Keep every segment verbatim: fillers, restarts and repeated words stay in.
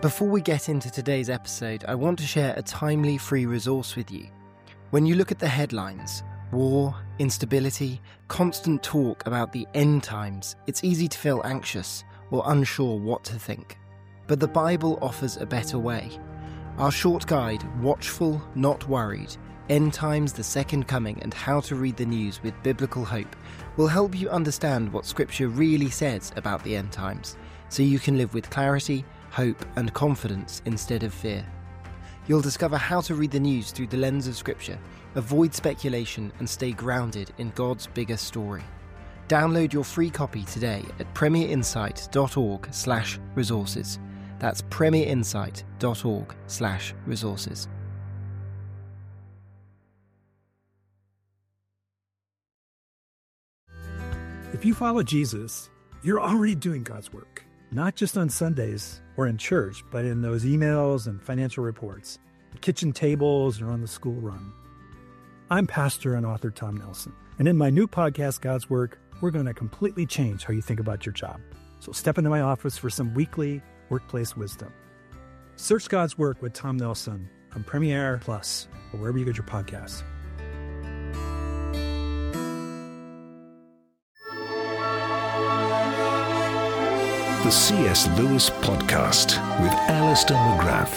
Before we get into today's episode, I want to share a timely free resource with you. When you look at the headlines, war, instability, constant talk about the end times, it's easy to feel anxious or unsure what to think. But the Bible offers a better way. Our short guide, Watchful, Not Worried, End Times, the Second Coming, and How to Read the News with Biblical Hope, will help you understand what Scripture really says about the end times, so you can live with clarity, hope, and confidence instead of fear. You'll discover how to read the news through the lens of Scripture, avoid speculation, and stay grounded in God's bigger story. Download your free copy today at premierinsight.org slash resources. That's premierinsight.org slash resources. If you follow Jesus, you're already doing God's work, not just on Sundays or in church, but in those emails and financial reports, kitchen tables, or on the school run. I'm pastor and author Tom Nelson, and in my new podcast, God's Work, we're going to completely change how you think about your job. So step into my office for some weekly workplace wisdom. Search God's Work with Tom Nelson on Premiere Plus or wherever you get your podcasts. The C S Lewis Podcast with Alistair McGrath.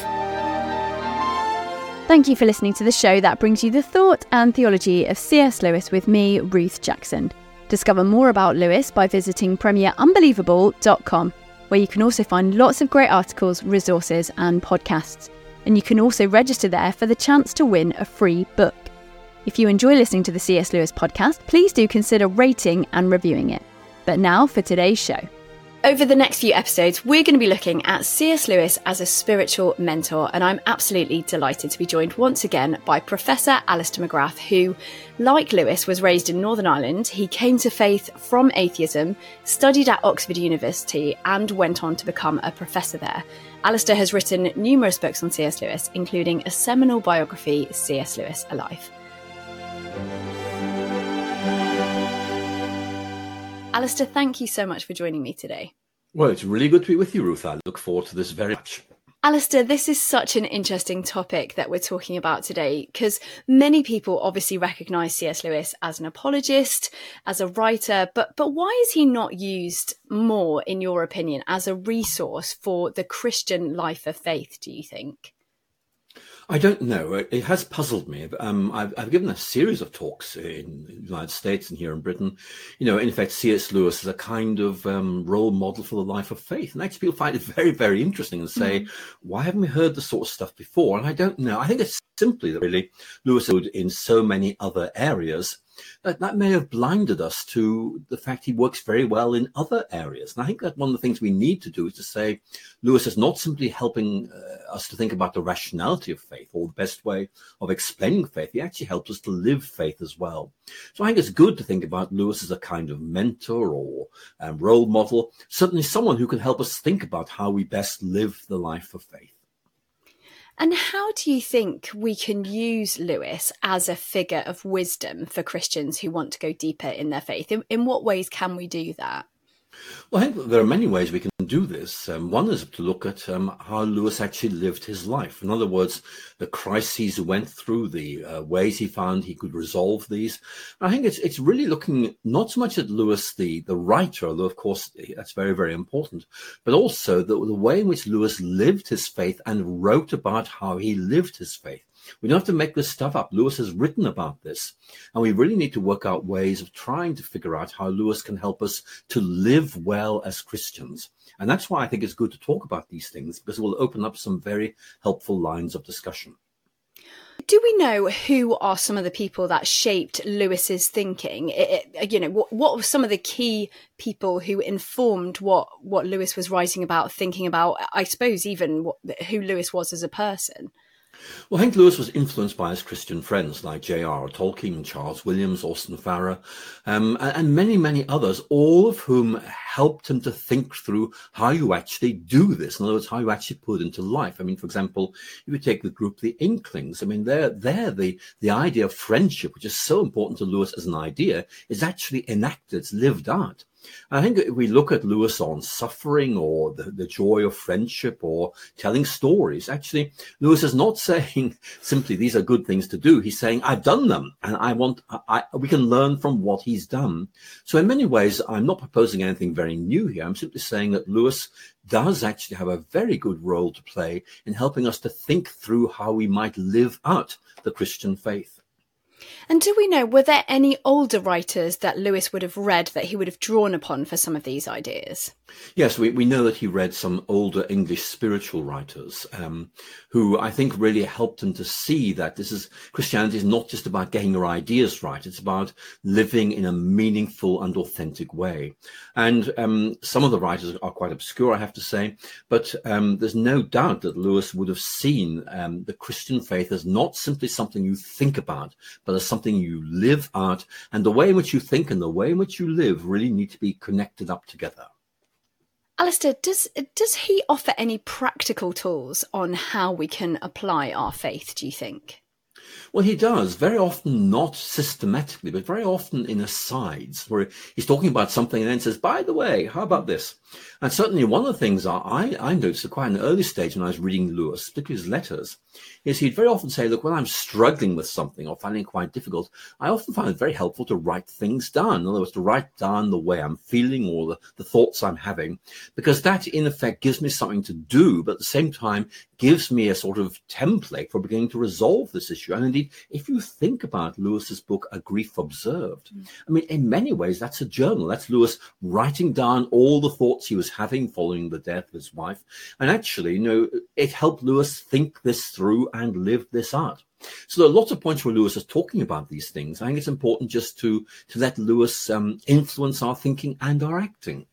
Thank you for listening to the show that brings you the thought and theology of C S Lewis with me, Ruth Jackson. Discover more about Lewis by visiting premier unbelievable dot com, where you can also find lots of great articles, resources and podcasts. And you can also register there for the chance to win a free book. If you enjoy listening to the C S Lewis Podcast, please do consider rating and reviewing it. But now for today's show. Over the next few episodes, we're going to be looking at C S Lewis as a spiritual mentor, and I'm absolutely delighted to be joined once again by Professor Alistair McGrath, who, like Lewis, was raised in Northern Ireland. He came to faith from atheism, studied at Oxford University, and went on to become a professor there. Alistair has written numerous books on C S Lewis, including a seminal biography, C S Lewis Alive. Alistair, thank you so much for joining me today. Well, it's really good to be with you, Ruth. I look forward to this very much. Alistair, this is such an interesting topic that we're talking about today, because many people obviously recognise C S Lewis as an apologist, as a writer, but but why is he not used more, in your opinion, as a resource for the Christian life of faith, do you think? I don't know. It has puzzled me. Um, I've, I've given a series of talks in the United States and here in Britain. You know, in fact, C S Lewis is a kind of um, role model for the life of faith. And actually people find it very, very interesting and say, mm. why haven't we heard this sort of stuff before? And I don't know. I think it's simply that really Lewis is in so many other areas that that may have blinded us to the fact he works very well in other areas. And I think that one of the things we need to do is to say Lewis is not simply helping uh, us to think about the rationality of faith or the best way of explaining faith. He actually helps us to live faith as well. So I think it's good to think about Lewis as a kind of mentor or um, role model, certainly someone who can help us think about how we best live the life of faith. And how do you think we can use Lewis as a figure of wisdom for Christians who want to go deeper in their faith? In, in what ways can we do that? Well, I think there are many ways we can do this. Um, one is to look at um, how Lewis actually lived his life. In other words, the crises he went through, the uh, ways he found he could resolve these. I think it's it's really looking not so much at Lewis, the, the writer, although, of course, that's very, very important, but also the, the way in which Lewis lived his faith and wrote about how he lived his faith. We don't have to make this stuff up. Lewis has written about this, and we really need to work out ways of trying to figure out how Lewis can help us to live well as Christians. And that's why I think it's good to talk about these things, because it will open up some very helpful lines of discussion. Do we know who are some of the people that shaped Lewis's thinking? It, it, you know, what, what were some of the key people who informed what, what Lewis was writing about, thinking about, I suppose, even what, who Lewis was as a person? Well, I think Lewis was influenced by his Christian friends like J R R Tolkien, Charles Williams, Austin Farrer, um, and, and many, many others, all of whom helped him to think through how you actually do this. In other words, how you actually put it into life. I mean, for example, if you take the group, the Inklings, I mean, they're, they're the, the idea of friendship, which is so important to Lewis as an idea, is actually enacted, it's lived out. And I think if we look at Lewis on suffering or the, the joy of friendship or telling stories, actually, Lewis is not saying simply these are good things to do. He's saying, I've done them and I want, I, we can learn from what he's done. So in many ways, I'm not proposing anything very new here. I'm simply saying that Lewis does actually have a very good role to play in helping us to think through how we might live out the Christian faith. And do we know, were there any older writers that Lewis would have read that he would have drawn upon for some of these ideas? Yes, we, we know that he read some older English spiritual writers um, who I think really helped him to see that this is Christianity is not just about getting your ideas right. It's about living in a meaningful and authentic way. And um, some of the writers are quite obscure, I have to say, but um, there's no doubt that Lewis would have seen um, the Christian faith as not simply something you think about, but as something you live out. And the way in which you think and the way in which you live really need to be connected up together. Alistair, does does he offer any practical tools on how we can apply our faith, do you think? Well, he does, very often not systematically, but very often in asides where he's talking about something and then says, by the way, how about this? And certainly one of the things I, I noticed at quite an early stage when I was reading Lewis, particularly his letters, is he'd very often say, look, when I'm struggling with something or finding it quite difficult, I often find it very helpful to write things down. In other words, to write down the way I'm feeling or the, the thoughts I'm having, because that in effect gives me something to do, but at the same time gives me a sort of template for beginning to resolve this issue. And indeed, if you think about Lewis's book, A Grief Observed, mm. I mean, in many ways, that's a journal. That's Lewis writing down all the thoughts he was having following the death of his wife. And actually, you know, it helped Lewis think this through and live this out. So there are lots of points where Lewis is talking about these things. I think it's important just to, to let Lewis um, influence our thinking and our acting.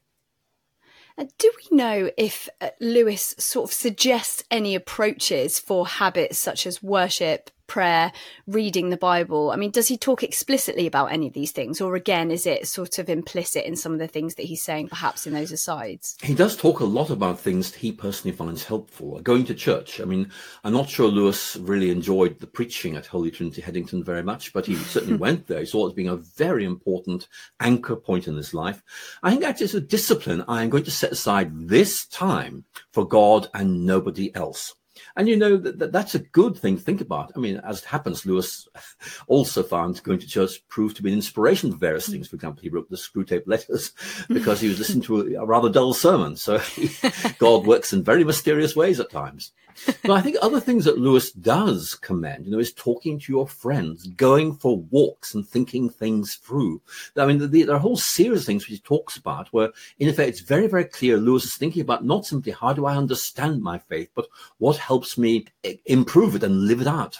Uh, do we know if uh, Lewis sort of suggests any approaches for habits such as worship, prayer, reading the Bible? I mean, does he talk explicitly about any of these things? Or again, is it sort of implicit in some of the things that he's saying, perhaps in those asides? He does talk a lot about things he personally finds helpful. Going to church. I mean, I'm not sure Lewis really enjoyed the preaching at Holy Trinity Headington very much, but he certainly went there. He saw it as being a very important anchor point in his life. I think that is a discipline. I am going to set aside this time for God and nobody else. And, you know, that, that's a good thing to think about. I mean, as it happens, Lewis also found going to church proved to be an inspiration for various things. For example, he wrote the Screwtape Letters because he was listening to a, a rather dull sermon. So he, God works in very mysterious ways at times. But I think other things that Lewis does commend, you know, is talking to your friends, going for walks and thinking things through. I mean, the, the, there are a whole series of things which he talks about where, in effect, it's very, very clear Lewis is thinking about not simply how do I understand my faith, but what helps me improve it and live it out.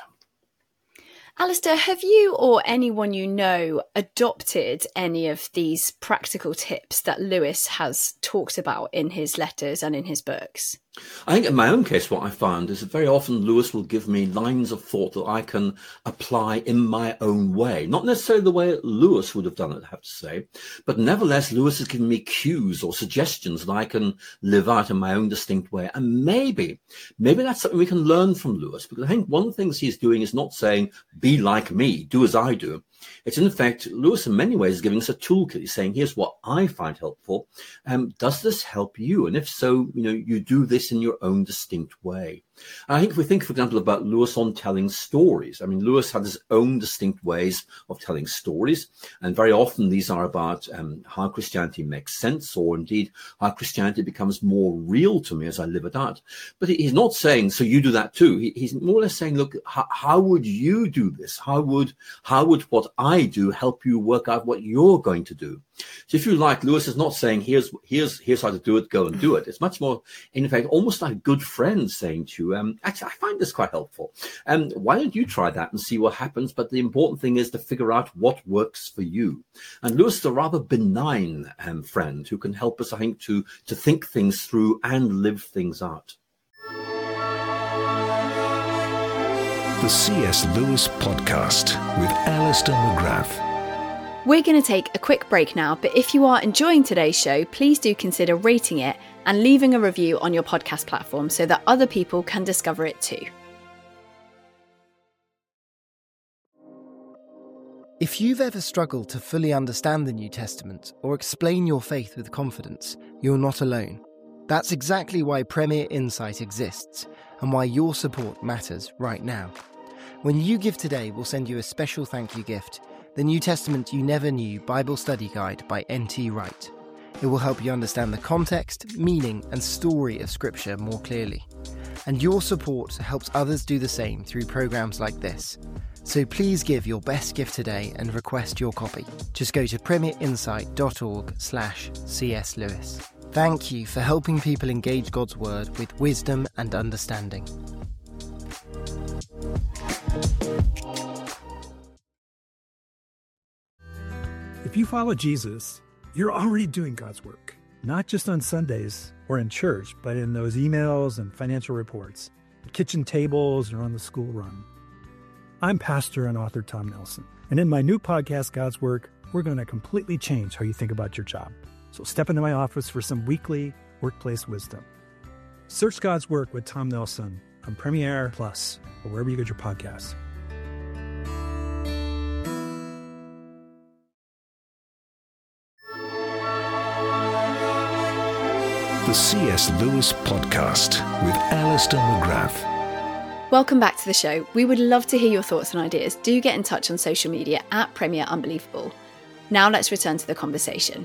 Alistair, have you or anyone you know adopted any of these practical tips that Lewis has talked about in his letters and in his books? I think in my own case, what I found is that very often Lewis will give me lines of thought that I can apply in my own way. Not necessarily the way Lewis would have done it, I have to say, but nevertheless, Lewis has given me cues or suggestions that I can live out in my own distinct way. And maybe, maybe that's something we can learn from Lewis, because I think one of the things he's doing is not saying, be like me, do as I do. It's in fact, Lewis in many ways is giving us a toolkit. He's saying, here's what I find helpful. Um, does this help you? And if so, you know, you do this in your own distinct way. And I think if we think, for example, about Lewis on telling stories, I mean, Lewis had his own distinct ways of telling stories. And very often these are about um, how Christianity makes sense, or indeed how Christianity becomes more real to me as I live it out. But he's not saying, so you do that too. He, he's more or less saying, look, how, how would you do this? How would, how would what I do help you work out what you're going to do? So if you like, Lewis is not saying, here's, here's, here's how to do it, go and do it. It's much more, in fact, almost like a good friend saying to you, um, actually, I find this quite helpful. Um, why don't you try that and see what happens? But the important thing is to figure out what works for you. And Lewis is a rather benign um, friend who can help us, I think, to, to think things through and live things out. The C S Lewis Podcast with Alistair McGrath. We're going to take a quick break now, but if you are enjoying today's show, please do consider rating it and leaving a review on your podcast platform so that other people can discover it too. If you've ever struggled to fully understand the New Testament or explain your faith with confidence, you're not alone. That's exactly why Premier Insight exists and why your support matters right now. When you give today, we'll send you a special thank you gift, the New Testament You Never Knew Bible Study Guide by N T Wright. It will help you understand the context, meaning, and story of Scripture more clearly. And your support helps others do the same through programs like this. So please give your best gift today and request your copy. Just go to premierinsight.org slash C.S. Lewis. Thank you for helping people engage God's Word with wisdom and understanding. If you follow Jesus, you're already doing God's work, not just on Sundays or in church, but in those emails and financial reports, at kitchen tables or on the school run. I'm pastor and author Tom Nelson, and in my new podcast, God's Work, we're going to completely change how you think about your job. So step into my office for some weekly workplace wisdom. Search God's Work with Tom Nelson on Premiere Plus or wherever you get your podcasts. The C S. Lewis Podcast with Alistair McGrath. Welcome back to the show. We would love to hear your thoughts and ideas. Do get in touch on social media at Premier Unbelievable. Now let's return to the conversation.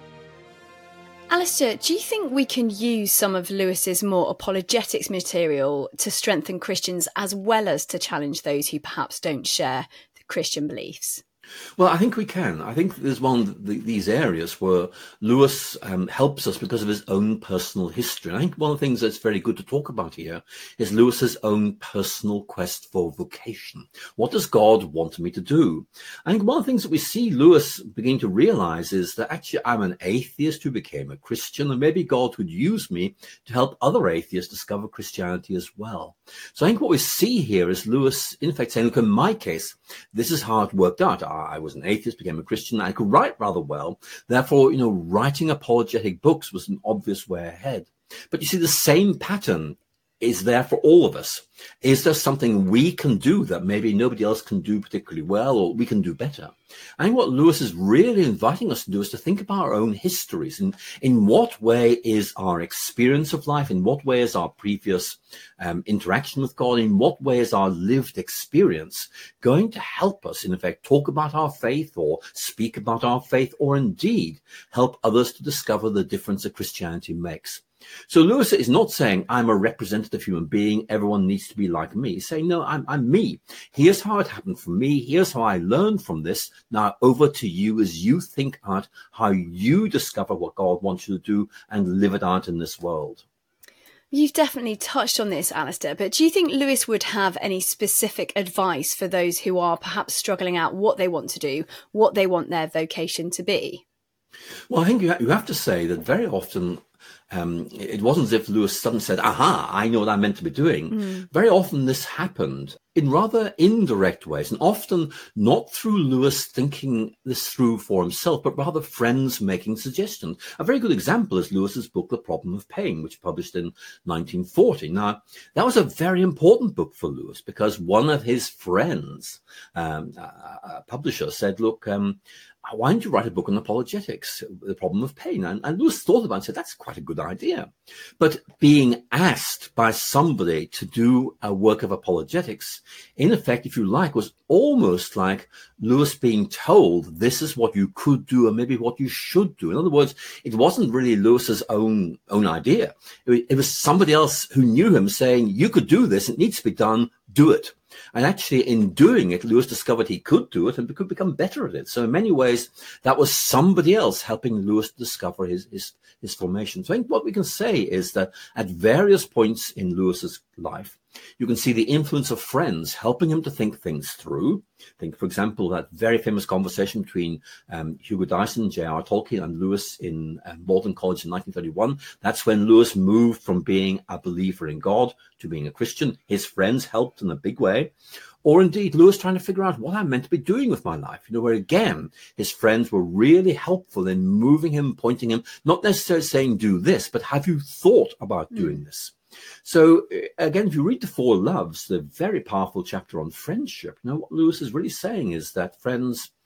Alistair, do you think we can use some of Lewis's more apologetics material to strengthen Christians as well as to challenge those who perhaps don't share the Christian beliefs? Well, I think we can. I think there's one of the, these areas where Lewis um, helps us because of his own personal history. And I think one of the things that's very good to talk about here is Lewis's own personal quest for vocation. What does God want me to do? I think one of the things that we see Lewis beginning to realize is that actually I'm an atheist who became a Christian, and maybe God would use me to help other atheists discover Christianity as well. So I think what we see here is Lewis, in fact, saying, look, in my case, this is how it worked out. I was an atheist, became a Christian. I could write rather well. Therefore, you know, writing apologetic books was an obvious way ahead. But you see, the same pattern is there for all of us. Is there something we can do that maybe nobody else can do particularly well, or we can do better? I think what Lewis is really inviting us to do is to think about our own histories and in what way is our experience of life, in what way is our previous um, interaction with God, in what way is our lived experience going to help us, in effect, talk about our faith or speak about our faith, or indeed help others to discover the difference that Christianity makes. So Lewis is not saying I'm a representative human being, everyone needs to be like me. He's saying, no, I'm, I'm me. Here's how it happened for me. Here's how I learned from this. Now over to you as you think out how you discover what God wants you to do and live it out in this world. You've definitely touched on this, Alistair, but do you think Lewis would have any specific advice for those who are perhaps struggling out what they want to do, what they want their vocation to be? Well, I think you have to say that very often Um, it wasn't as if Lewis suddenly said, aha, I know what I'm meant to be doing. Mm. Very often this happened in rather indirect ways, and often not through Lewis thinking this through for himself, but rather friends making suggestions. A very good example is Lewis's book, The Problem of Pain, which published in nineteen forty. Now, that was a very important book for Lewis because one of his friends, um, a, a publisher, said, look, um, why don't you write a book on apologetics, The Problem of Pain? And, and Lewis thought about it and said, that's quite a good idea. But being asked by somebody to do a work of apologetics, in effect, if you like, was almost like Lewis being told this is what you could do and maybe what you should do. In other words, it wasn't really Lewis's own, own idea. It, it was somebody else who knew him saying, you could do this, it needs to be done, do it. And actually, in doing it, Lewis discovered he could do it and could become better at it. So in many ways, that was somebody else helping Lewis to discover his, his, his formation. So I think what we can say is that at various points in Lewis's life, you can see the influence of friends helping him to think things through. Think, for example, that very famous conversation between um, Hugo Dyson, J R Tolkien, and Lewis in um, Walden College in nineteen thirty-one. That's when Lewis moved from being a believer in God to being a Christian. His friends helped in a big way. Or indeed, Lewis trying to figure out what I'm meant to be doing with my life. You know, where again, his friends were really helpful in moving him, pointing him, not necessarily saying, do this, but have you thought about mm. doing this? So again, if you read The Four Loves, the very powerful chapter on friendship, you know, what Lewis is really saying is that friends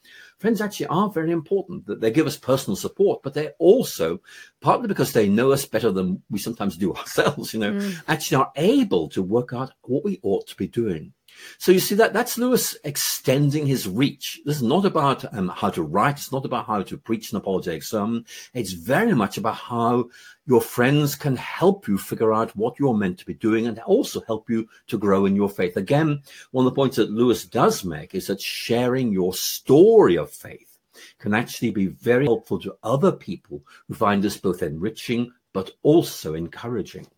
Friends actually are very important, that they give us personal support, but they're also, partly because they know us better than we sometimes do ourselves, you know, mm. actually are able to work out what we ought to be doing. So you see that that's Lewis extending his reach. This is not about um, how to write. It's not about how to preach an apologetic sermon. It's very much about how your friends can help you figure out what you're meant to be doing and also help you to grow in your faith. Again, one of the points that Lewis does make is that sharing your story of faith can actually be very helpful to other people who find this both enriching but also encouraging.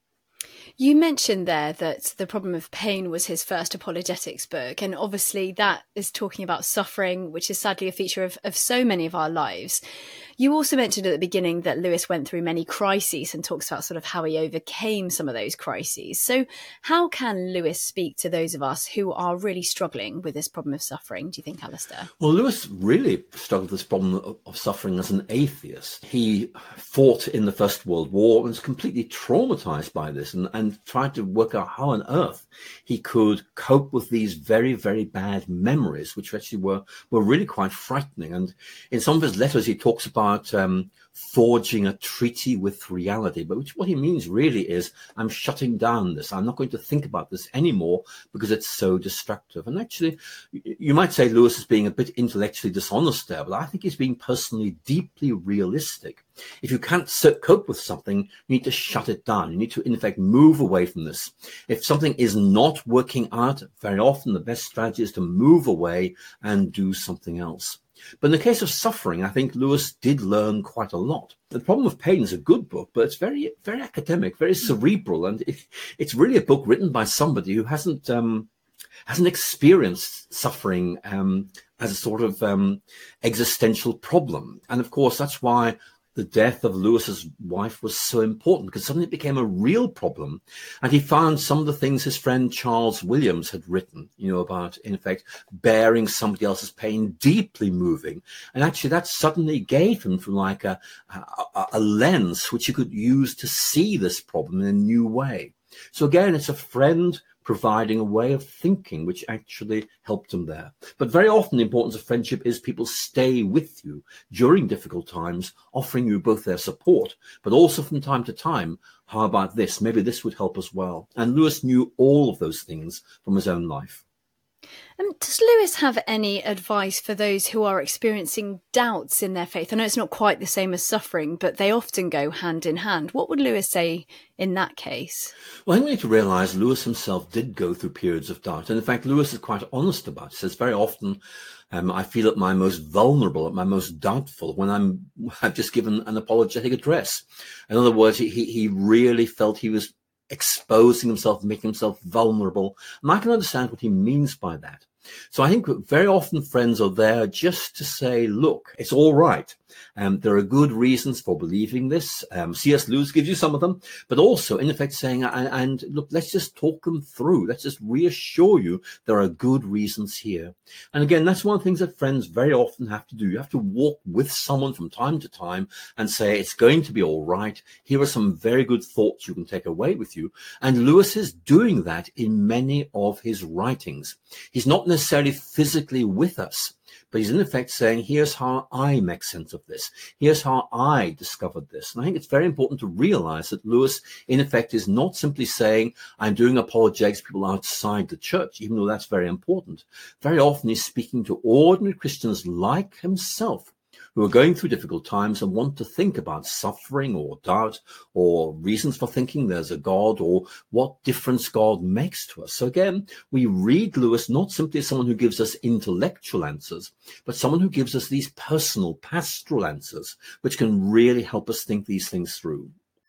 You mentioned there that The Problem of Pain was his first apologetics book, and obviously that is talking about suffering, which is sadly a feature of, of so many of our lives. You also mentioned at the beginning that Lewis went through many crises and talks about sort of how he overcame some of those crises. So how can Lewis speak to those of us who are really struggling with this problem of suffering, do you think, Alistair? Well, Lewis really struggled with this problem of, of suffering as an atheist. He fought in the First World War and was completely traumatized by this and, and tried to work out how on earth he could cope with these very, very bad memories, which actually were, were really quite frightening. And in some of his letters, he talks about About, um, forging a treaty with reality, but which what he means really is I'm shutting down this. I'm not going to think about this anymore because it's so destructive. And actually, you might say Lewis is being a bit intellectually dishonest there, but I think he's being personally deeply realistic. If you can't cope with something, you need to shut it down. You need to, in fact, move away from this. If something is not working out, very often the best strategy is to move away and do something else. But in the case of suffering, I think Lewis did learn quite a lot. The Problem of Pain is a good book, but it's very, very academic, very cerebral. And it, it's really a book written by somebody who hasn't um, hasn't experienced suffering um, as a sort of um, existential problem. And of course, that's why the death of Lewis's wife was so important, because suddenly it became a real problem. And he found some of the things his friend Charles Williams had written, you know, about, in effect, bearing somebody else's pain, deeply moving. And actually that suddenly gave him like a, a, a lens which he could use to see this problem in a new way. So again, it's a friend providing a way of thinking which actually helped him there. But very often the importance of friendship is people stay with you during difficult times, offering you both their support, but also from time to time, how about this? Maybe this would help as well. And Lewis knew all of those things from his own life. Um, does Lewis have any advice for those who are experiencing doubts in their faith? I know it's not quite the same as suffering, but they often go hand in hand. What would Lewis say in that case? Well, I think we need to realise Lewis himself did go through periods of doubt. And in fact, Lewis is quite honest about it. He says very often, um, I feel at my most vulnerable, at my most doubtful when I'm, I've just given an apologetic address. In other words, he, he really felt he was exposing himself, making himself vulnerable. And I can understand what he means by that. So I think very often friends are there just to say, look, it's all right. Um, there are good reasons for believing this. Um, C S Lewis gives you some of them, but also in effect saying, and, and look, let's just talk them through. Let's just reassure you there are good reasons here. And again, that's one of the things that friends very often have to do. You have to walk with someone from time to time and say, it's going to be all right. Here are some very good thoughts you can take away with you. And Lewis is doing that in many of his writings. He's not necessarily physically with us, but he's in effect saying, here's how I make sense of this. Here's how I discovered this. And I think it's very important to realize that Lewis, in effect, is not simply saying, I'm doing apologetics to people outside the church, even though that's very important. Very often he's speaking to ordinary Christians like himself, who are going through difficult times and want to think about suffering or doubt or reasons for thinking there's a God or what difference God makes to us. So again, we read Lewis not simply as someone who gives us intellectual answers, but someone who gives us these personal, pastoral answers, which can really help us think these things through.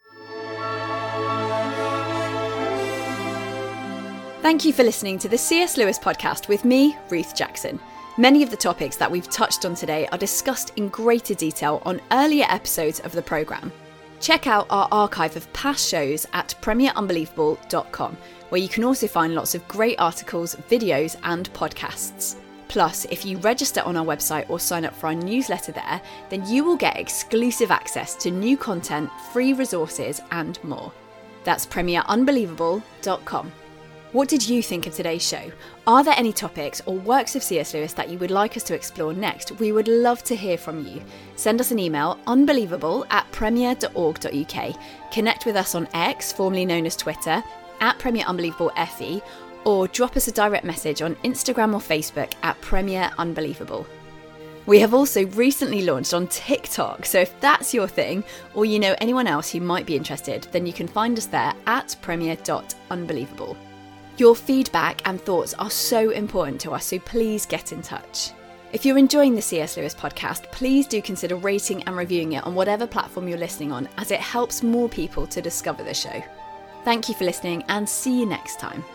Thank you for listening to the C S Lewis podcast with me, Ruth Jackson. Many of the topics that we've touched on today are discussed in greater detail on earlier episodes of the programme. Check out our archive of past shows at premier unbelievable dot com, where you can also find lots of great articles, videos and podcasts. Plus, if you register on our website or sign up for our newsletter there, then you will get exclusive access to new content, free resources and more. That's premier unbelievable dot com. What did you think of today's show? Are there any topics or works of C S Lewis that you would like us to explore next? We would love to hear from you. Send us an email, unbelievable at premier dot org dot uk. Connect with us on X, formerly known as Twitter, at Premier Unbelievable F E, or drop us a direct message on Instagram or Facebook at Premier Unbelievable. We have also recently launched on TikTok, so if that's your thing, or you know anyone else who might be interested, then you can find us there at premier dot unbelievable. Your feedback and thoughts are so important to us, so please get in touch. If you're enjoying the C S Lewis podcast, please do consider rating and reviewing it on whatever platform you're listening on, as it helps more people to discover the show. Thank you for listening, and see you next time.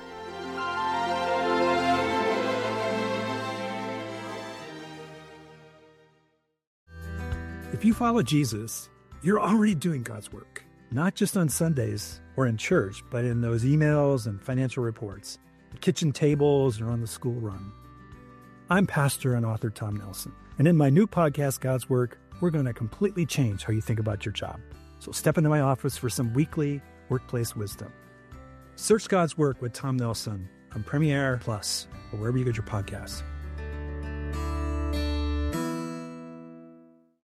If you follow Jesus, you're already doing God's work, not just on Sundays or in church, but in those emails and financial reports, at kitchen tables or on the school run. I'm pastor and author Tom Nelson, and in my new podcast, God's Work, we're going to completely change how you think about your job. So step into my office for some weekly workplace wisdom. Search God's Work with Tom Nelson on Premiere Plus or wherever you get your podcasts.